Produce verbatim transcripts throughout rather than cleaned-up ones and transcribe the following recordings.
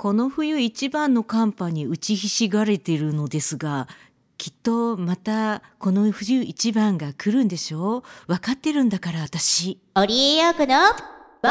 この冬一番の寒波に打ちひしがれているのですが、きっとまたこの冬一番が来るんでしょう。分かってるんだから私。 織江陽子のボイスデリバ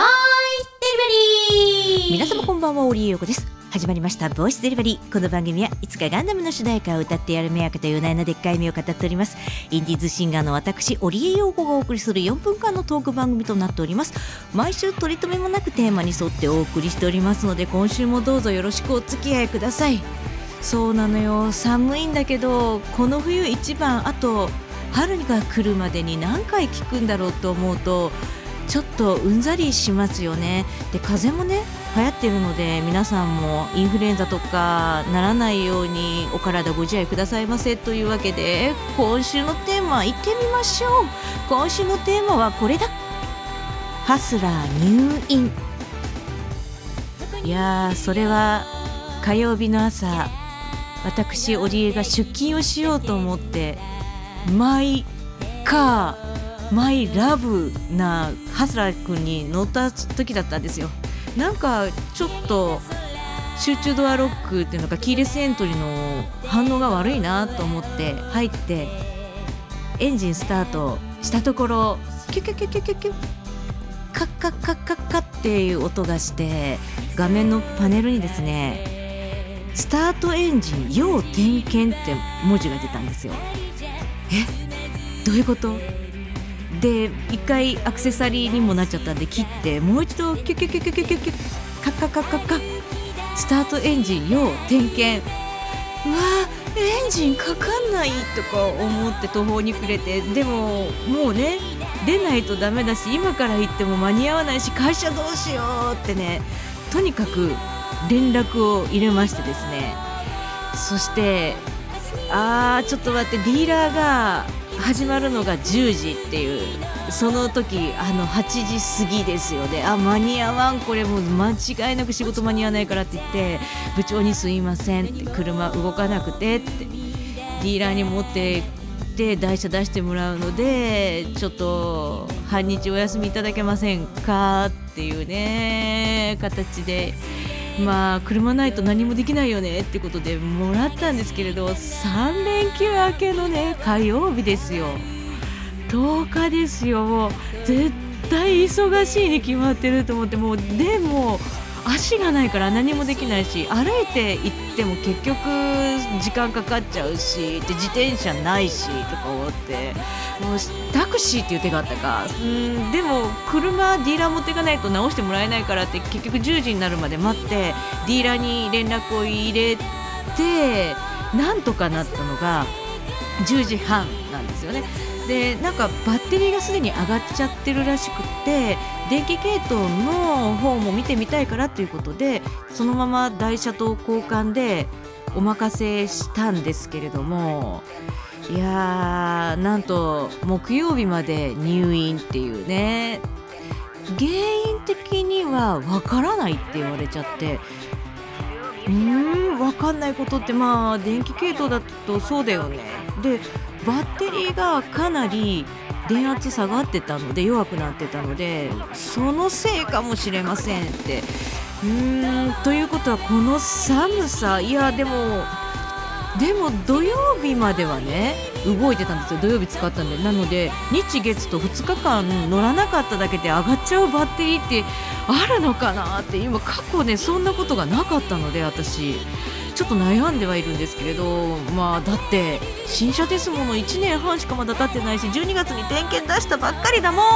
リー。 皆様こんばんは、織江陽子です。始まりましたボイスデリバリー。この番組はいつかガンダムの主題歌を歌ってやる目開けた夜な夜なでっかい目を語っております。インディーズシンガーの私織江陽子がお送りするよんぷんかんのトーク番組となっております。毎週取り留めもなくテーマに沿ってお送りしておりますので、今週もどうぞよろしくお付き合いください。そうなのよ、寒いんだけど、この冬一番、あと春が来るまでに何回聞くんだろうと思うとちょっとうんざりしますよね。で、風邪もね流行ってるので、皆さんもインフルエンザとかならないようにお体ご自愛くださいませというわけで、今週のテーマいってみましょう。今週のテーマはこれだ。ハスラー入院。いやー、それは火曜日の朝、私織江が出勤をしようと思ってマイカーマイラブなハスラー君に乗った時だったんですよ。なんかちょっと集中ドアロックっていうのかキーレスエントリーの反応が悪いなと思って入ってエンジンスタートしたところ、キュキュキュキュキュキュカッカッカッカッカッっていう音がして、画面のパネルにですね、スタートエンジン要点検って文字が出たんですよ。え、どういうことで、一回アクセサリーにもなっちゃったんで切って、もう一度キュキュキュキュキュキュキュカッカッカッカッカッスタートエンジン要点検。うわー、エンジンかかんないとか思って途方に暮れて、でももうね出ないとダメだし、今から行っても間に合わないし、会社どうしようってね、とにかく連絡を入れましてですね、そしてあーちょっと待って、ディーラーが始まるのがじゅうじっていう、その時あのはちじ過ぎですよね。あ、間に合わん、これもう間違いなく仕事間に合わないからって言って、部長にすいませんって、車動かなくてって、ディーラーに持ってで台車出してもらうので、ちょっと半日お休みいただけませんかっていうね形で、まあ車ないと何もできないよねってことでもらったんですけれど、さん連休明けのね火曜日ですよ、とおかですよ。もう絶対忙しいに決まってると思って、もうでも足がないから何もできないし、歩いて行っても結局時間かかっちゃうし、で自転車ないしとか思って、もうタクシーっていう手があったか、うんでも車ディーラー持っていかないと直してもらえないからって、結局じゅうじになるまで待ってディーラーに連絡を入れてなんとかなったのがじゅうじはんなんですよね。で、なんかバッテリーがすでに上がっちゃってるらしくて、電気系統の方も見てみたいからということで、そのまま台車と交換でお任せしたんですけれども、いやー、なんと木曜日まで入院っていうね、原因的にはわからないって言われちゃって、うーんわかんないことって、まあ電気系統だとそうだよね。で、バッテリーがかなり電圧下がってたので、弱くなってたので、そのせいかもしれませんって。うーんということは、この寒さ、いやでもでも土曜日まではね動いてたんですよ。土曜日使ったんで。なので日月とふつかかん乗らなかっただけで上がっちゃうバッテリーってあるのかなって、今過去ねそんなことがなかったので、私ちょっと悩んではいるんですけれど、まあだって新車ですもの、いちねんはんしかまだ経ってないし、じゅうにがつに点検出したばっかりだもんって、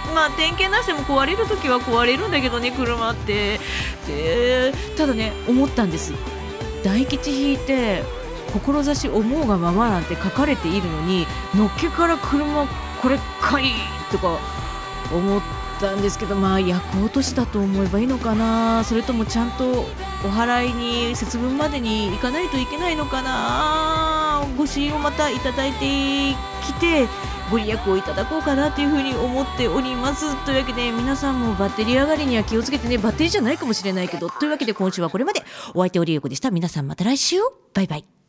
まあ点検出しても壊れるときは壊れるんだけどね、車って。で、ただね思ったんです。大吉引いて志思うがままなんて書かれているのに、のっけから車これかいとか思ったんですけど、まあ夜行都市だと思えばいいのかな、それともちゃんとお払いに節分までに行かないといけないのかな。ご支援をまたいただいてきてご利益をいただこうかなというふうに思っております。というわけで皆さんもバッテリー上がりには気をつけてね。バッテリーじゃないかもしれないけど。というわけで今週はこれまで。お相手織江子でした。皆さんまた来週、バイバイ。